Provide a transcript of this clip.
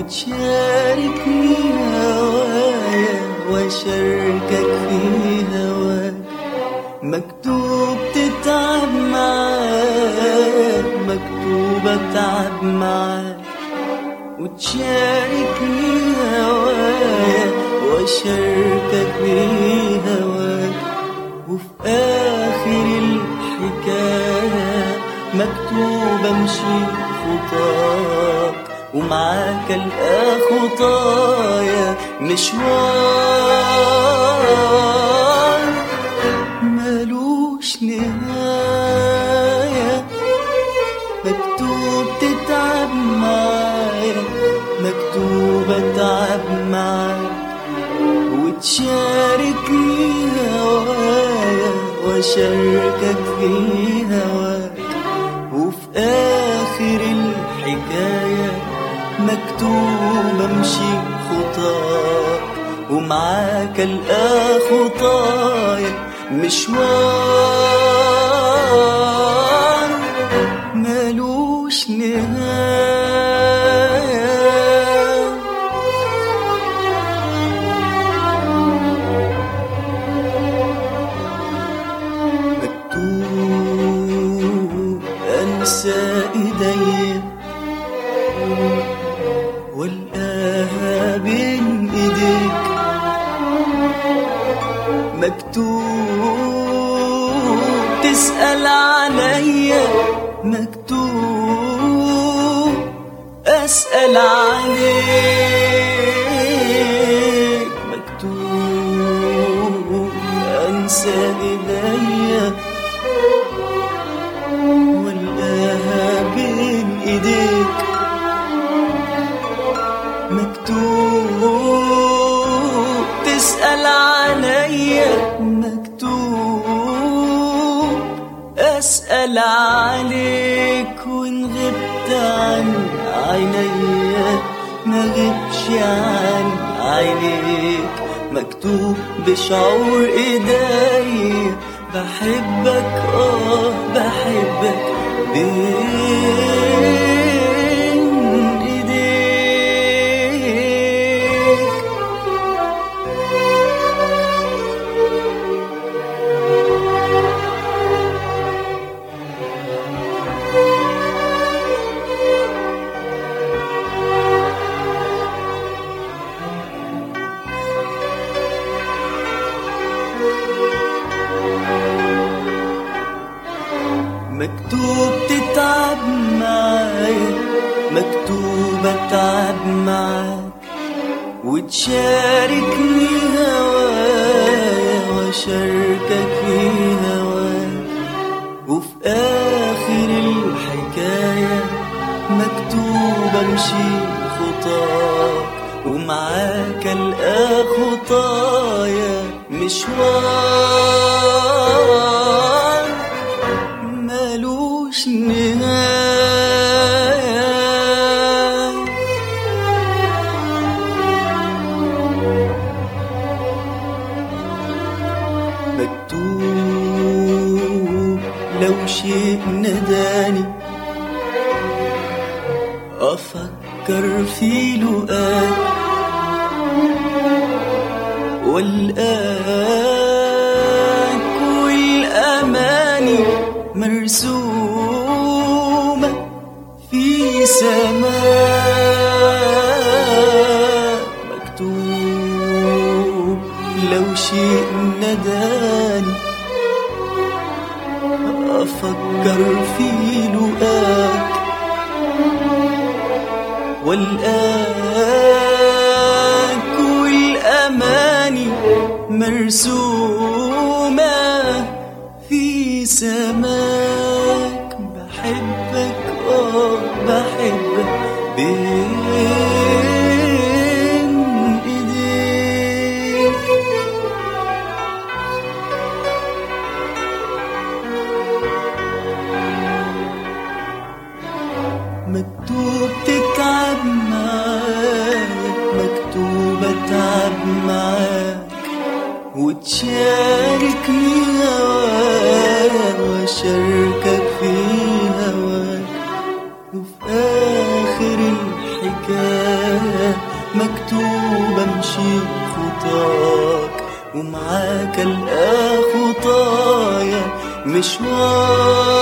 وتشاركني هوايا واشاركك في هواك. مكتوب تتعب معاك، مكتوب اتعب معاك، وتشاركني هوايا واشاركك في هواك. وفي آخر الحكاية مكتوب امشي خطاك، ومعاك القى خطايا مشوار ملوش نهاية. مكتوب تتعب معايا، مكتوب اتعب معاك، وتشاركني هوايا واشاركك في هواك. وفي آخر الحكاية مكتوب امشي خطاك، ومعاك القى خطايا مشوار ملوش نهاية. مكتوب انسى ايديا والقاها بين ايديك. مكتوب تسأل عليا، مكتوب أسأل عليك. مكتوب أنسى إيديا والقاها بين إيديك. مكتوب تسأل عليا، مكتوب أسأل عليك. وإن غبت عن عينيا ما غبش عن عينيك. مكتوب بشعور إيديا بحبك، بحبك بين إيديك. مكتوب تتعب معايا، مكتوب اتعب معاك، وتشاركني هوايا واشاركك في هواك. وفي آخر الحكاية مكتوب امشي خطاك، ومعاك القى خطايا مشوار ملوش نهاية. مكتوب لو شيء ناداني أفكر في لقاك، والآك والأماني مرسومة في سماء. مكتوب لو شيء نداني أفكر في لقاك، والآك والأماني مرسومة في سماك. بحبك بحبك بين إيديك. مكتوب تتعب معاك، مكتوب اتعب معاك، وتشاركني هواك واشاركك في هواك. وفي آخر الحكاية ومعاك القى خطايا مشوار